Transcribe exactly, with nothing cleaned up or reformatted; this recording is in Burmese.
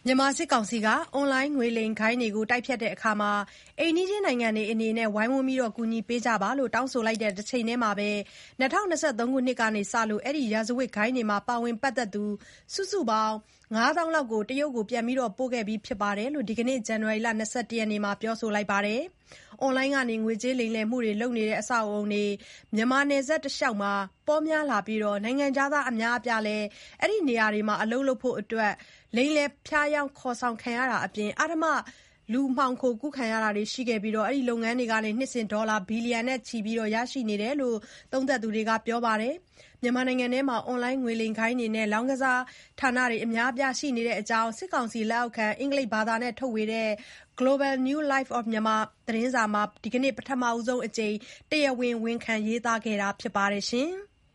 မြန်မာစစ်ကောင်စီကအွန်လိုင်းငွေလိမ်ဂိုဏ်းတွေကိုတိုက်ဖျက်ရာမှာအိမ်နီးချင်းနိုင်ငံတွေအနေနဲ့ဝိုင်းဝန်းကူညီပေးကြဖို့တောင်းဆိုလိုက်တဲ့တချိန်တည်းမှာပဲ၂၀၂၃ ခုနှစ်ကစလို့အဲဒီရာဇဝတ်ဂိုဏ်းတွေမှာပါဝင်ပတ်သက်သူစုစုပေါင်း ငါးသောင်းလောက်ကိုတရုတ်ကိုပြန်ပို့ခဲ့ပြီးဖြစ်တယ်လို့ဒီကနေ့ ဇန်နဝါရီလ ၂၁ ရက်နေ့မှာပြောလိုက်ပါတယ်။ အွန်လိုင်းကနေငွေကြေးလိမ်လည်မှုတွေလုပ်နေတဲ့အဆောက်အဦတွေမြန်မာနယ်စပ်တလျှောက်မှာပေါများလာပြီးနိုင်ငံခြားသားအများအပြားလည်းအဲဒီနေရာတွေမှာအလုပ်လုပ်ဖို့အတွက်လိမ်လည်ဖျားယောင်းခေါ်ဆောင်ခံရတာအပြင်အဓမ္မလူမှောင်ခိုကူးခံရတာတွေရှိခဲ့ပြီးအဲဒီလုပ်ငန်းတွေကနေနှစ်စဉ်ဒေါ်လာဘီလီယံနဲ့ချီရရှိနေတယ်လို့သုံးသပ်သူတွေကပြောပါတယ်။ မြန်မာနိုင်ငံထဲမှာအွန်လိုင်းငွေလိမ်ဂိုဏ်းတွေနဲ့လောင်းကစားဌာနတွေအများအပြားရှိနေတဲ့အကြောင်းစစ်ကောင်စီလက်အောက်ခံအင်္ဂလိပ်ဘာသာနဲ့ထုတ်ဝေတဲ့ Global New Light of Myanmar သတင်းစာမှာဒီကနေ့ပထမဆုံးအကြိမ်တရားဝင်ဝန်ခံရေးသားခဲ့တာဖြစ်ပါတယ်။